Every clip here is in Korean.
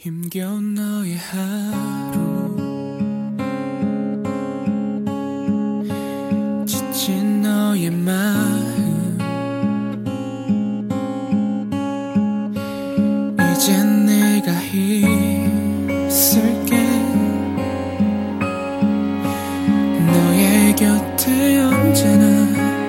힘겨운 너의 하루 지친 너의 마음 이젠 내가 있을게 너의 곁에 언제나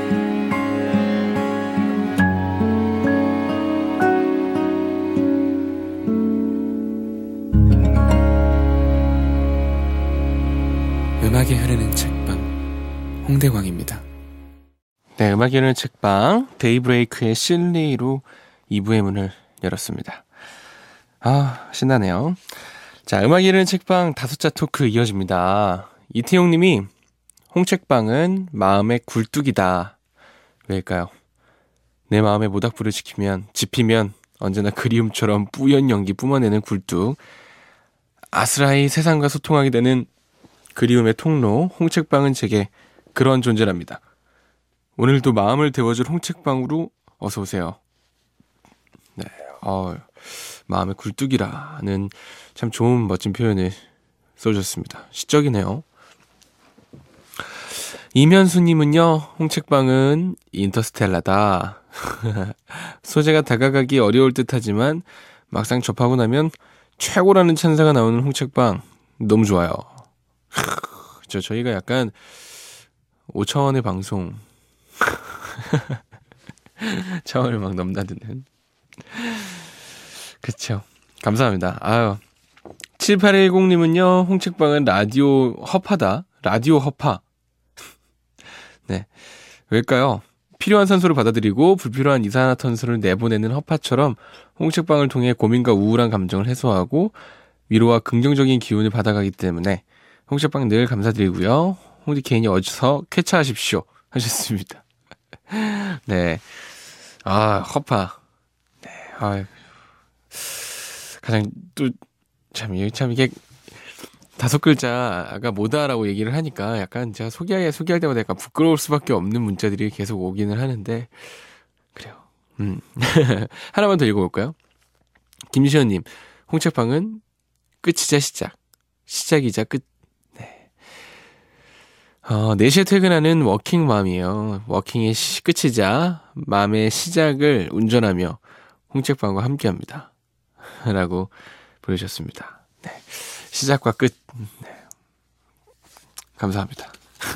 음악이 흐르는 책방 홍대광입니다. 네, 음악이 흐르는 책방 데이브레이크의 실리로 2부의 문을 열었습니다. 아, 신나네요. 자, 음악이 흐르는 책방 5자 토크 이어집니다. 이태용 님이 홍책방은 마음의 굴뚝이다. 왜일까요? 내 마음의 모닥불을 지피면 언제나 그리움처럼 뿌연 연기 뿜어내는 굴뚝, 아스라이 세상과 소통하게 되는 그리움의 통로 홍책방은 제게 그런 존재랍니다. 오늘도 마음을 데워줄 홍책방으로 어서오세요. 네, 마음의 굴뚝이라는 참 좋은 멋진 표현을 써주셨습니다. 시적이네요. 이면수님은요, 홍책방은 인터스텔라다. 소재가 다가가기 어려울 듯하지만 막상 접하고 나면 최고라는 찬사가 나오는 홍책방 너무 좋아요. 저희가 약간 5차원의 방송 차원을 막 넘나드는. 그쵸, 감사합니다. 아유, 7810님은요 홍책방은 라디오 허파다. 라디오 허파. 네, 왜일까요? 필요한 산소를 받아들이고 불필요한 이산화탄소를 내보내는 허파처럼 홍책방을 통해 고민과 우울한 감정을 해소하고 위로와 긍정적인 기운을 받아가기 때문에 홍책방 늘 감사드리고요. 홍디 개인이 어디서 쾌차하십시오 하셨습니다. 네, 허파. 네, 가장 또 참 이게 5글자가 뭐다라고 얘기를 하니까 약간 제가 소개할 때마다 약간 부끄러울 수밖에 없는 문자들이 계속 오기는 하는데 그래요. 하나만 더 읽어볼까요? 김시현님, 홍책방은 끝이자 시작이자 끝. 4시에 퇴근하는 워킹맘이에요. 워킹의 끝이자 맘의 시작을 운전하며 홍책방과 함께합니다. 라고 보내주셨습니다. 네, 시작과 끝. 네, 감사합니다.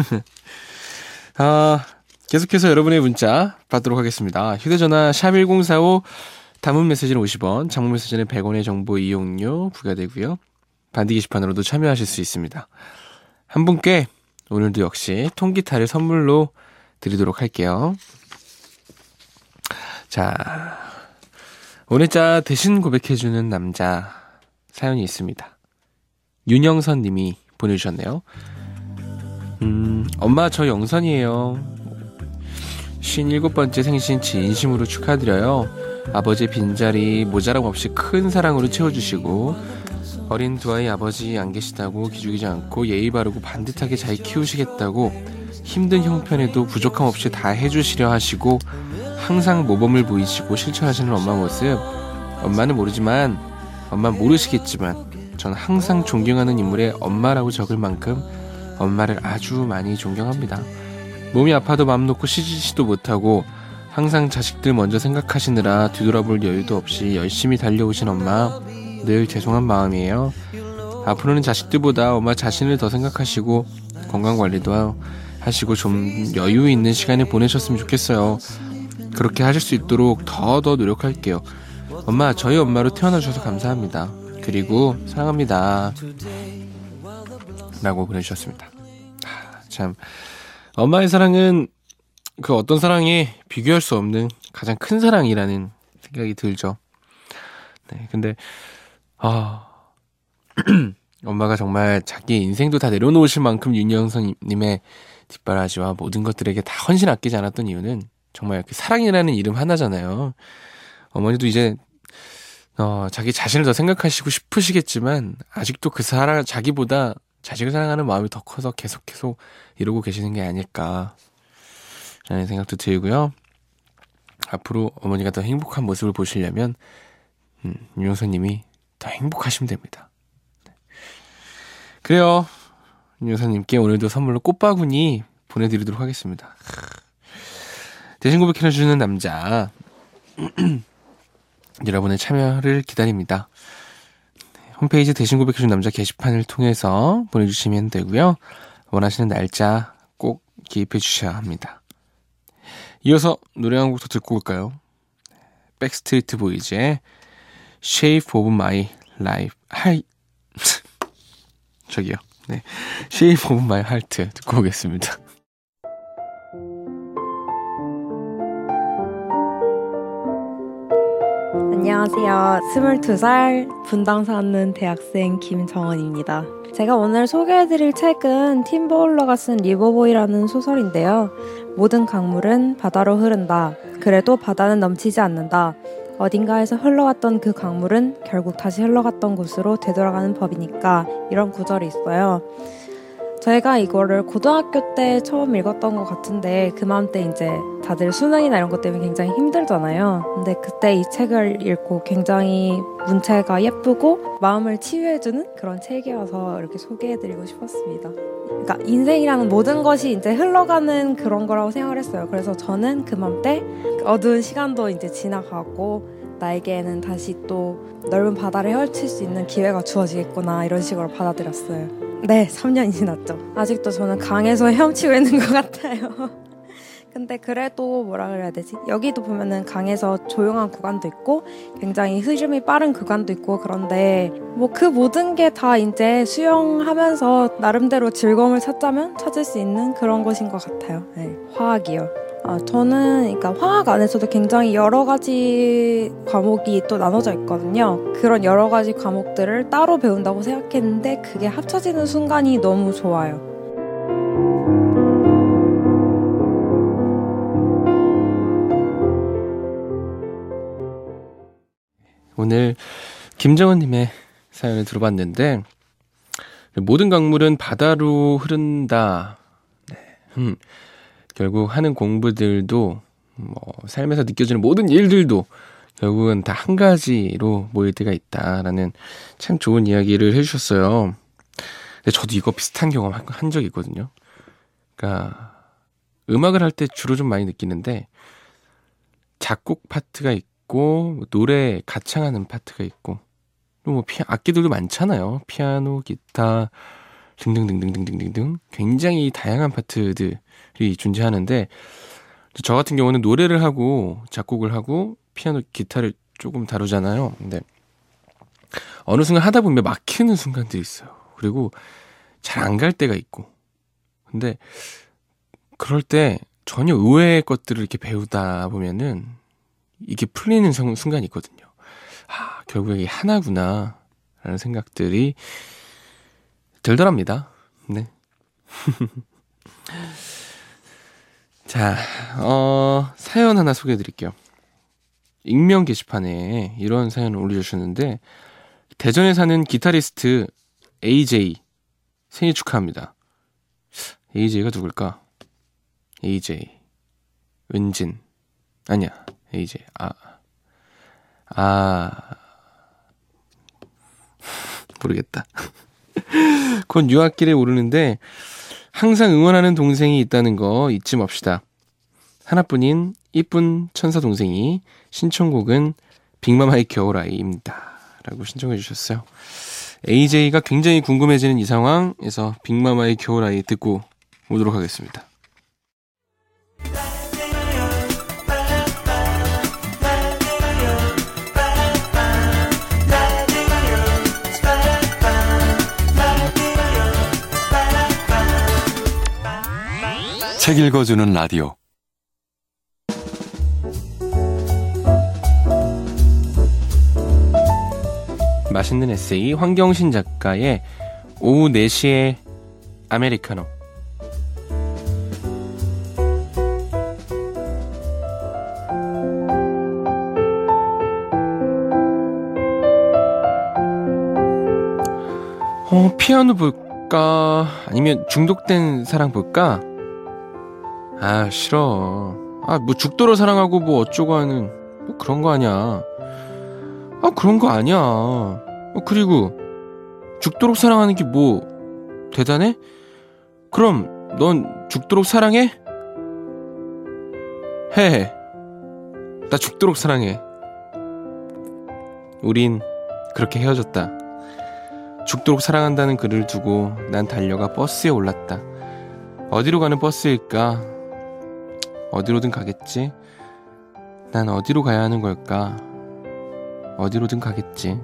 계속해서 여러분의 문자 받도록 하겠습니다. 휴대전화 샵1045 단문 메시지는 50원, 장문 메시지는 100원의 정보 이용료 부과되고요. 반디 게시판으로도 참여하실 수 있습니다. 한 분께 오늘도 역시 통기타를 선물로 드리도록 할게요. 자, 오늘 자 대신 고백해주는 남자 사연이 있습니다. 윤영선 님이 보내주셨네요. 엄마, 저 영선이에요. 57번째 생신 진심으로 축하드려요. 아버지 빈자리 모자람 없이 큰 사랑으로 채워주시고 어린 두 아이 아버지 안 계시다고 기죽이지 않고 예의 바르고 반듯하게 잘 키우시겠다고 힘든 형편에도 부족함 없이 다 해주시려 하시고 항상 모범을 보이시고 실천하시는 엄마 모습, 엄마는 모르시겠지만 전 항상 존경하는 인물에 엄마라고 적을 만큼 엄마를 아주 많이 존경합니다. 몸이 아파도 맘 놓고 쉬지도 못하고 항상 자식들 먼저 생각하시느라 뒤돌아볼 여유도 없이 열심히 달려오신 엄마, 늘 죄송한 마음이에요. 앞으로는 자식들보다 엄마 자신을 더 생각하시고 건강관리도 하시고 좀 여유 있는 시간을 보내셨으면 좋겠어요. 그렇게 하실 수 있도록 더 노력할게요. 엄마, 저희 엄마로 태어나주셔서 감사합니다. 그리고 사랑합니다. 라고 보내주셨습니다. 참, 엄마의 사랑은 그 어떤 사랑에 비교할 수 없는 가장 큰 사랑이라는 생각이 들죠. 네, 근데 엄마가 정말 자기 인생도 다 내려놓으실 만큼 윤영선님의 뒷바라지와 모든 것들에게 다 헌신 아끼지 않았던 이유는 정말 그 사랑이라는 이름 하나잖아요. 어머니도 이제 자기 자신을 더 생각하시고 싶으시겠지만 아직도 그 자기보다 자식을 사랑하는 마음이 더 커서 계속 이러고 계시는 게 아닐까 라는 생각도 들고요. 앞으로 어머니가 더 행복한 모습을 보시려면 윤영선님이 더 더 행복하시면 됩니다. 그래요. 윤여사님께 오늘도 선물로 꽃바구니 보내드리도록 하겠습니다. 대신 고백해주는 남자 여러분의 참여를 기다립니다. 홈페이지 대신 고백해주는 남자 게시판을 통해서 보내주시면 되고요. 원하시는 날짜 꼭 기입해 주셔야 합니다. 이어서 노래 한 곡 더 듣고 올까요? 백스트리트 보이즈의 Shape of My Life. 저기요. 네, Shape of My Heart 듣고 오겠습니다. 안녕하세요. 22살 분당 사는 대학생 김정은입니다. 제가 오늘 소개해드릴 책은 팀 버울러가 쓴 리버보이라는 소설인데요. 모든 강물은 바다로 흐른다. 그래도 바다는 넘치지 않는다. 어딘가에서 흘러왔던 그 강물은 결국 다시 흘러갔던 곳으로 되돌아가는 법이니까, 이런 구절이 있어요. 저희가 이거를 고등학교 때 처음 읽었던 것 같은데, 그맘때 이제 다들 수능이나 이런 것 때문에 굉장히 힘들잖아요. 근데 그때 이 책을 읽고 굉장히 문체가 예쁘고 마음을 치유해주는 그런 책이어서 이렇게 소개해드리고 싶었습니다. 그러니까 인생이라는 모든 것이 이제 흘러가는 그런 거라고 생각을 했어요. 그래서 저는 그맘때 어두운 시간도 이제 지나가고 나에게는 다시 또 넓은 바다를 헤엄칠 수 있는 기회가 주어지겠구나, 이런 식으로 받아들였어요. 네, 3년이 지났죠. 아직도 저는 강에서 헤엄치고 있는 것 같아요. 근데 그래도 뭐라 그래야 되지? 여기도 보면은 강에서 조용한 구간도 있고 굉장히 흐름이 빠른 구간도 있고, 그런데 뭐 그 모든 게 다 이제 수영하면서 나름대로 즐거움을 찾자면 찾을 수 있는 그런 것인 것 같아요. 네, 화학이요. 저는 그러니까 화학 안에서도 굉장히 여러 가지 과목이 또 나눠져 있거든요. 그런 여러 가지 과목들을 따로 배운다고 생각했는데 그게 합쳐지는 순간이 너무 좋아요. 오늘 김정은님의 사연을 들어봤는데, 모든 강물은 바다로 흐른다. 네. 결국 하는 공부들도 삶에서 느껴지는 모든 일들도 결국은 다 한 가지로 모일 때가 있다라는 참 좋은 이야기를 해주셨어요. 근데 저도 이거 비슷한 경험 한 적이 있거든요. 그러니까 음악을 할 때 주로 좀 많이 느끼는데, 작곡 파트가 있고 노래 가창하는 파트가 있고, 또 뭐 악기들도 많잖아요. 피아노, 기타 등등등등등등등 굉장히 다양한 파트들이 존재하는데, 저 같은 경우는 노래를 하고 작곡을 하고 피아노, 기타를 조금 다루잖아요. 근데 어느 순간 하다 보면 막히는 순간들이 있어요. 그리고 잘 안 갈 때가 있고. 근데 그럴 때 전혀 의외의 것들을 이렇게 배우다 보면은 이게 풀리는 순간이 있거든요. 결국에 이게 하나구나 라는 생각들이 들더랍니다. 네. 자, 사연 하나 소개해드릴게요. 익명 게시판에 이런 사연을 올려주셨는데, 대전에 사는 기타리스트 AJ 생일 축하합니다. AJ가 누굴까? AJ 은진 아니야, AJ 모르겠다. 곧 유학길에 오르는데 항상 응원하는 동생이 있다는 거 잊지 맙시다. 하나뿐인 이쁜 천사 동생이 신청곡은 빅마마의 겨울아이입니다 라고 신청해 주셨어요. AJ가 굉장히 궁금해지는 이 상황에서 빅마마의 겨울아이 듣고 오도록 하겠습니다. 책 읽어주는 라디오. 맛있는 에세이 황경신 작가의 오후 4시에 아메리카노. 피아노 볼까? 아니면 중독된 사랑 볼까? 싫어. 뭐 죽도록 사랑하고 뭐 어쩌고 하는 뭐 그런 거 아니야. 그런 거 아니야. 그리고 죽도록 사랑하는 게 뭐 대단해? 그럼 넌 죽도록 사랑해? 해. 나 죽도록 사랑해. 우린 그렇게 헤어졌다. 죽도록 사랑한다는 글을 두고 난 달려가 버스에 올랐다. 어디로 가는 버스일까? 어디로든 가겠지. 난 어디로 가야 하는 걸까? 어디로든 가겠지.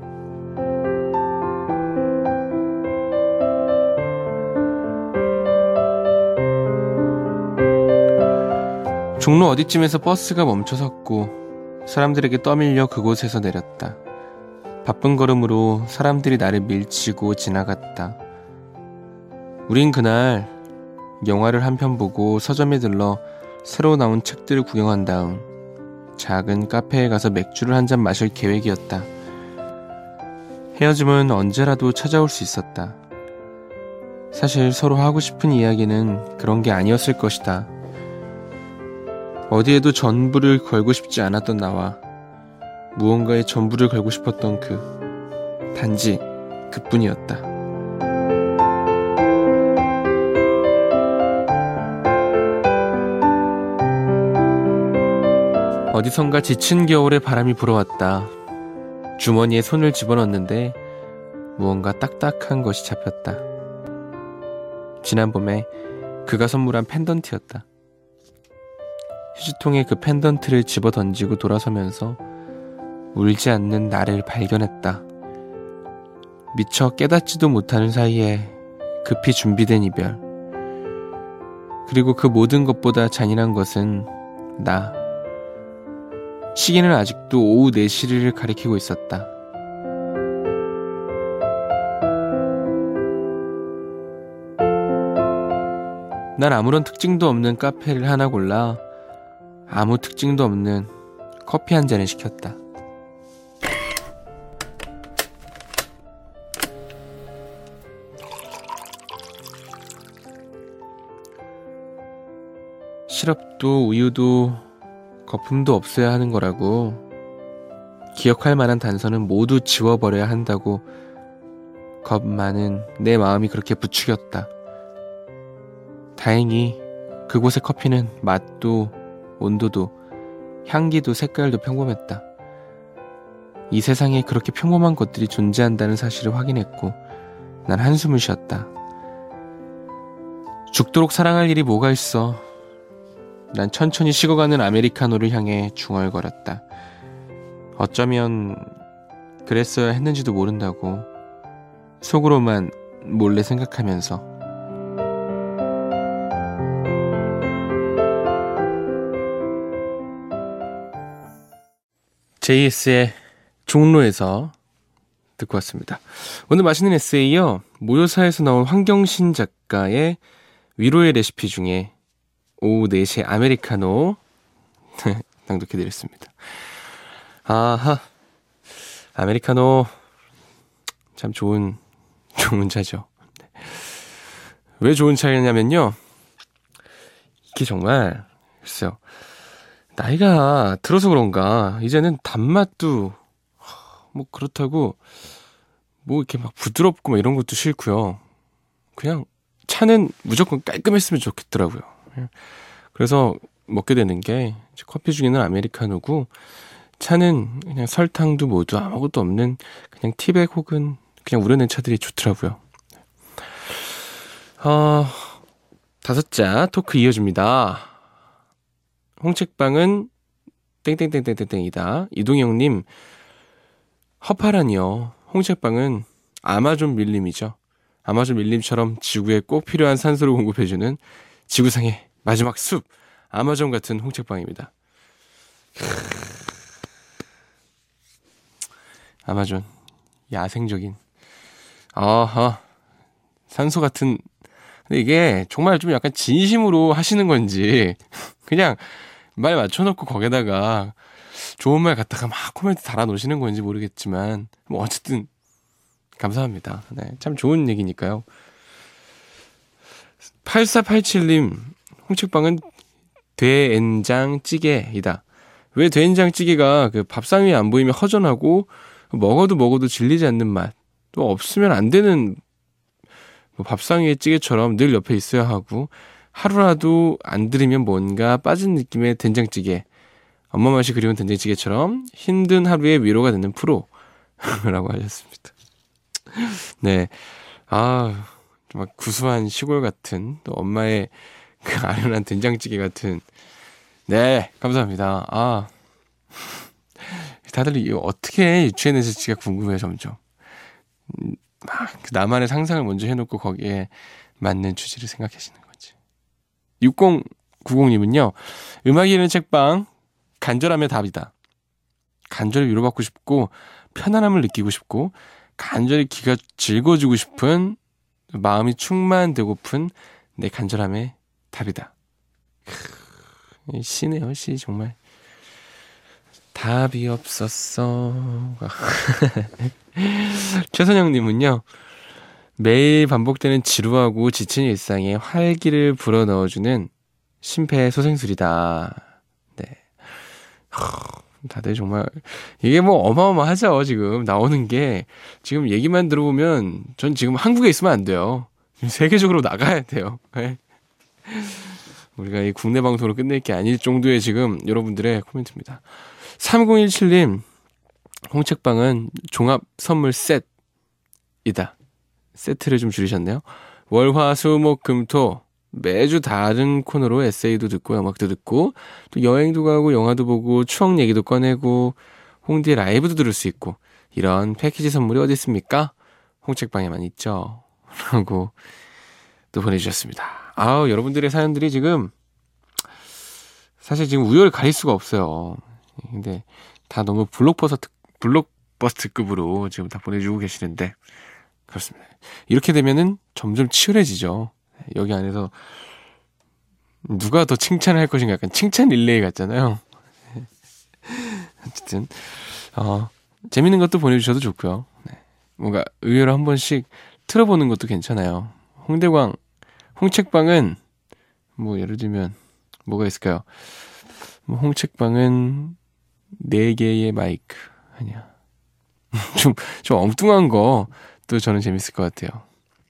종로 어디쯤에서 버스가 멈춰섰고 사람들에게 떠밀려 그곳에서 내렸다. 바쁜 걸음으로 사람들이 나를 밀치고 지나갔다. 우린 그날 영화를 한 편 보고 서점에 들러 새로 나온 책들을 구경한 다음 작은 카페에 가서 맥주를 한 잔 마실 계획이었다. 헤어짐은 언제라도 찾아올 수 있었다. 사실 서로 하고 싶은 이야기는 그런 게 아니었을 것이다. 어디에도 전부를 걸고 싶지 않았던 나와 무언가에 전부를 걸고 싶었던 단지 그뿐이었다. 어디선가 지친 겨울에 바람이 불어왔다. 주머니에 손을 집어넣었는데 무언가 딱딱한 것이 잡혔다. 지난 봄에 그가 선물한 펜던트였다. 휴지통에 그 펜던트를 집어 던지고 돌아서면서 울지 않는 나를 발견했다. 미처 깨닫지도 못하는 사이에 급히 준비된 이별. 그리고 그 모든 것보다 잔인한 것은 나. 시계는 아직도 오후 4시를 가리키고 있었다. 난 아무런 특징도 없는 카페를 하나 골라 아무 특징도 없는 커피 한 잔을 시켰다. 시럽도 우유도 거품도 없어야 하는 거라고. 기억할 만한 단서는 모두 지워버려야 한다고 겁 많은 내 마음이 그렇게 부추겼다. 다행히 그곳의 커피는 맛도 온도도 향기도 색깔도 평범했다. 이 세상에 그렇게 평범한 것들이 존재한다는 사실을 확인했고 난 한숨을 쉬었다. 죽도록 사랑할 일이 뭐가 있어. 난 천천히 식어가는 아메리카노를 향해 중얼거렸다. 어쩌면 그랬어야 했는지도 모른다고 속으로만 몰래 생각하면서. JS의 종로에서 듣고 왔습니다. 오늘 맛있는 에세이요, 모요사에서 나온 황경신 작가의 위로의 레시피 중에 오후 4시에 아메리카노 낭독해드렸습니다. 아하, 아메리카노 참 좋은 차죠. 왜 좋은 차냐면요, 이게 정말 글쎄요, 나이가 들어서 그런가 이제는 단맛도 뭐 그렇다고 뭐 이렇게 막 부드럽고 막 이런 것도 싫고요. 그냥 차는 무조건 깔끔했으면 좋겠더라고요. 그래서 먹게 되는 게 커피 중에는 아메리카노고, 차는 그냥 설탕도 모두 아무것도 없는 그냥 티백 혹은 그냥 우려낸 차들이 좋더라고요. 5자 토크 이어집니다. 홍책방은 땡땡땡땡땡땡이다. 이동영님, 허파라니요. 홍책방은 아마존 밀림이죠. 아마존 밀림처럼 지구에 꼭 필요한 산소를 공급해주는 지구상의 마지막 숲, 아마존 같은 홍책방입니다. 아마존, 야생적인, 산소 같은. 근데 이게 정말 좀 약간 진심으로 하시는 건지 그냥 말 맞춰놓고 거기다가 좋은 말 갖다가 막 코멘트 달아놓으시는 건지 모르겠지만 뭐 어쨌든 감사합니다. 네, 참 좋은 얘기니까요. 8487님, 홍책방은 된장찌개이다. 왜 된장찌개가 그 밥상 위에 안 보이면 허전하고 먹어도 질리지 않는 맛. 또 없으면 안 되는 뭐 밥상 위의 찌개처럼 늘 옆에 있어야 하고 하루라도 안 들이면 뭔가 빠진 느낌의 된장찌개. 엄마 맛이 그리운 된장찌개처럼 힘든 하루의 위로가 되는 프로라고 하셨습니다. 네. 정말 구수한 시골 같은 또 엄마의 그 아련한 된장찌개 같은 네, 감사합니다. 다들 이거 어떻게 유추해내실지가 궁금해요, 점점. 막 나만의 상상을 먼저 해놓고 거기에 맞는 주제를 생각하시는 거지. 6090님은요. 음악이 있는 책방 간절함의 답이다. 간절히 위로받고 싶고 편안함을 느끼고 싶고 간절히 귀가 즐거워지고 싶은 마음이 충만되고픈 내 간절함의 답이다. 시네요, 시 정말. 답이 없었어. 최선영님은요. 매일 반복되는 지루하고 지친 일상에 활기를 불어넣어주는 심폐소생술이다. 네. 다들 정말 이게 뭐 어마어마하죠. 지금 나오는 게 지금 얘기만 들어보면 전 지금 한국에 있으면 안 돼요. 세계적으로 나가야 돼요. 네. 우리가 이 국내 방송으로 끝낼 게 아닐 정도의 지금 여러분들의 코멘트입니다. 3017님, 홍책방은 종합 선물 셋이다. 세트를 좀 줄이셨네요. 월, 화, 수, 목, 금, 토 매주 다른 코너로 에세이도 듣고 음악도 듣고 또 여행도 가고 영화도 보고 추억 얘기도 꺼내고 홍대 라이브도 들을 수 있고 이런 패키지 선물이 어디 있습니까? 홍책방에만 있죠. 라고 또 보내주셨습니다. 여러분들의 사연들이 지금 사실 지금 우열을 가릴 수가 없어요. 근데 다 너무 블록버스트급으로 지금 다 보내주고 계시는데 그렇습니다. 이렇게 되면은 점점 치열해지죠. 여기 안에서 누가 더 칭찬을 할 것인가 약간 칭찬 릴레이 같잖아요. 어쨌든 재밌는 것도 보내주셔도 좋고요. 네. 뭔가 의외로 한 번씩 틀어보는 것도 괜찮아요. 홍책방은 뭐 예를 들면 뭐가 있을까요? 뭐 홍책방은 4개의 마이크 아니야. 좀 엉뚱한 거 또 저는 재밌을 것 같아요.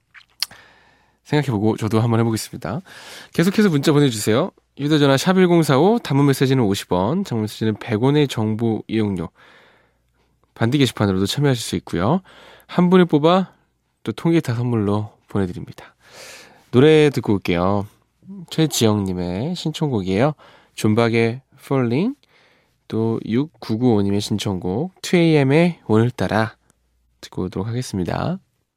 생각해보고 저도 한번 해보겠습니다. 계속해서 문자 보내주세요. 휴대전화 샵1045 단문 메시지는 50원, 장문 메시지는 100원의 정보 이용료 반디 게시판으로도 참여하실 수 있고요. 한 분을 뽑아 또 통기타 선물로 보내드립니다. 노래 듣고 올게요. 최지영님의 신청곡이에요. 존박의 Falling, 또 6995님의 신청곡 2AM의 오늘따라 듣고 오도록 하겠습니다.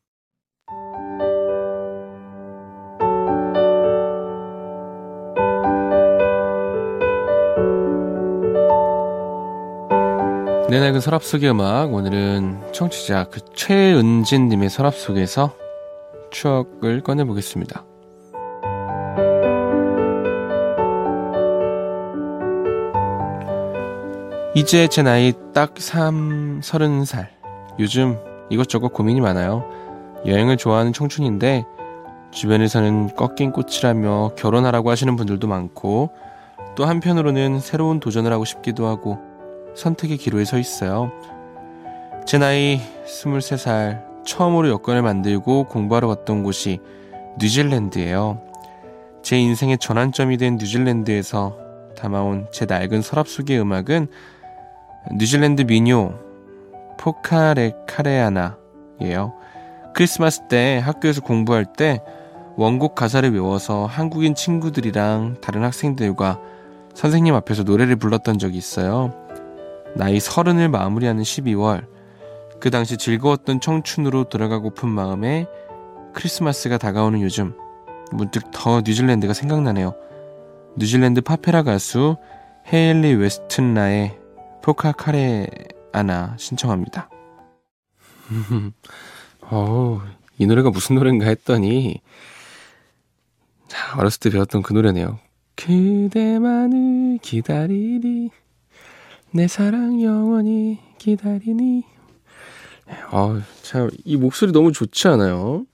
내 낡은 서랍 속의 음악, 오늘은 청취자 최은진님의 서랍 속에서 추억을 꺼내보겠습니다. 이제 제 나이 딱 30살. 요즘 이것저것 고민이 많아요. 여행을 좋아하는 청춘인데 주변에서는 꺾인 꽃이라며 결혼하라고 하시는 분들도 많고 또 한편으로는 새로운 도전을 하고 싶기도 하고 선택의 기로에 서 있어요. 제 나이 23살 처음으로 여권을 만들고 공부하러 갔던 곳이 뉴질랜드예요. 제 인생의 전환점이 된 뉴질랜드에서 담아온 제 낡은 서랍 속의 음악은 뉴질랜드 민요 포카레카레아나예요. 크리스마스 때 학교에서 공부할 때 원곡 가사를 외워서 한국인 친구들이랑 다른 학생들과 선생님 앞에서 노래를 불렀던 적이 있어요. 나이 30을 마무리하는 12월, 그 당시 즐거웠던 청춘으로 돌아가고픈 마음에 크리스마스가 다가오는 요즘 문득 더 뉴질랜드가 생각나네요. 뉴질랜드 파페라 가수 헤일리 웨스튼라의 포카카레아나 신청합니다. 이 노래가 무슨 노래인가 했더니 어렸을 때 배웠던 그 노래네요. 그대만을 기다리리 내 사랑 영원히 기다리니. 참 이 목소리 너무 좋지 않아요?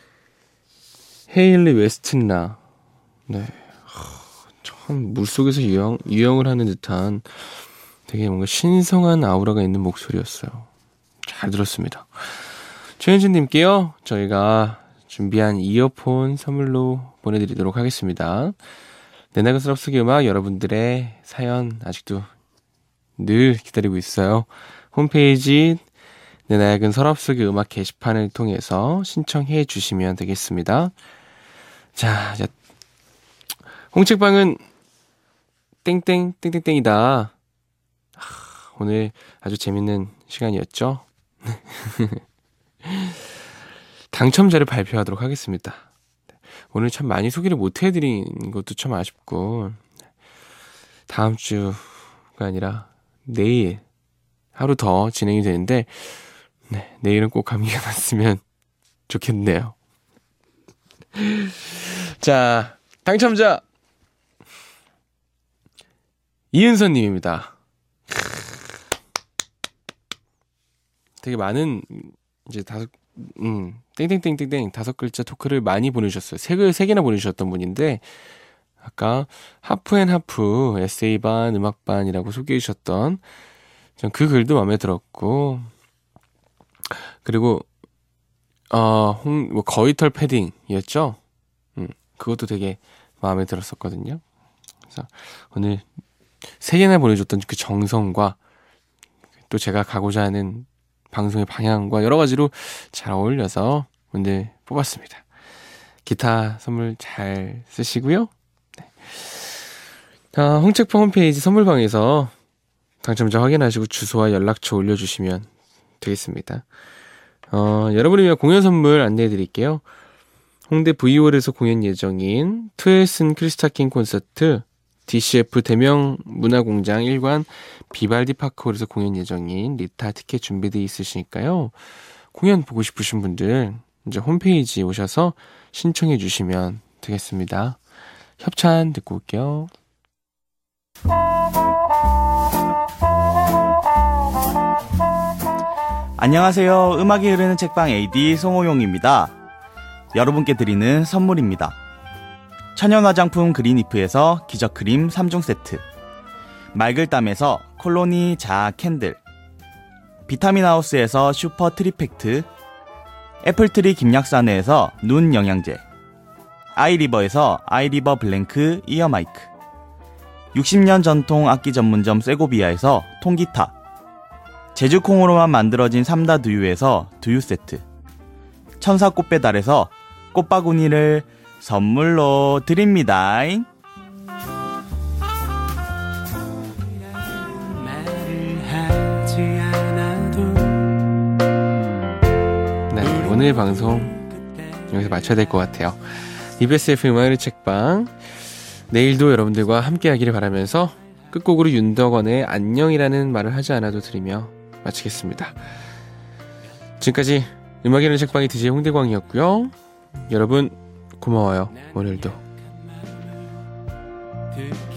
헤일리 웨스튼라. 네, 참 물속에서 유영을 하는 듯한 되게 뭔가 신성한 아우라가 있는 목소리였어요. 잘 들었습니다. 최현진님께요, 저희가 준비한 이어폰 선물로 보내드리도록 하겠습니다. 내 나은 서럽스기 음악 여러분들의 사연 아직도 늘 기다리고 있어요. 홈페이지 내 나은 서럽스기 음악 게시판을 통해서 신청해 주시면 되겠습니다. 자, 홍책방은 땡땡땡땡땡이다. 오늘 아주 재밌는 시간이었죠. 당첨자를 발표하도록 하겠습니다. 오늘 참 많이 소개를 못 해드린 것도 참 아쉽고, 다음 주가 아니라 내일 하루 더 진행이 되는데, 네, 내일은 꼭 감기가 났으면 좋겠네요. 자, 당첨자 이은서님입니다. 되게 많은 이제 땡땡땡땡땡 5글자 토크를 많이 보내주셨어요. 세 개나 보내주셨던 분인데, 아까 하프앤하프 에세이반 음악반이라고 소개해 주셨던 전 그 글도 마음에 들었고, 그리고 거위털 패딩이었죠. 그것도 되게 마음에 들었었거든요. 그래서 오늘 3개나 보내줬던 그 정성과 또 제가 가고자 하는 방송의 방향과 여러 가지로 잘 어울려서 오늘 뽑았습니다. 기타 선물 잘 쓰시고요. 네. 홍책방 홈페이지 선물방에서 당첨자 확인하시고 주소와 연락처 올려주시면 되겠습니다. 여러분을 위한 공연 선물 안내해드릴게요. 홍대 V홀에서 공연 예정인 투엘슨 크리스타킹 콘서트, DCF 대명 문화공장 1관 비발디 파크홀에서 공연 예정인 리타 티켓 준비되어 있으시니까요. 공연 보고 싶으신 분들 이제 홈페이지 오셔서 신청해 주시면 되겠습니다. 협찬 듣고 올게요. 안녕하세요. 음악이 흐르는 책방 AD 송호용입니다. 여러분께 드리는 선물입니다. 천연 화장품 그린이프에서 기적크림 3종 세트, 말글담에서 콜로니 자아 캔들, 비타민하우스에서 슈퍼 트리팩트, 애플트리 김약사네에서 눈 영양제, 아이리버에서 아이리버 블랭크 이어 마이크, 60년 전통 악기 전문점 세고비아에서 통기타, 제주콩으로만 만들어진 삼다 두유에서 두유 세트, 천사 꽃배달에서 꽃바구니를 선물로 드립니다. 네, 오늘 방송 여기서 마쳐야 될 것 같아요. EBS FM 음악의 책방, 내일도 여러분들과 함께 하기를 바라면서 끝곡으로 윤덕원의 안녕이라는 말을 하지 않아도 드리며 마치겠습니다. 지금까지 음악의 흐르는 책방의 DJ 홍대광이었고요. 여러분 고마워요. 오늘도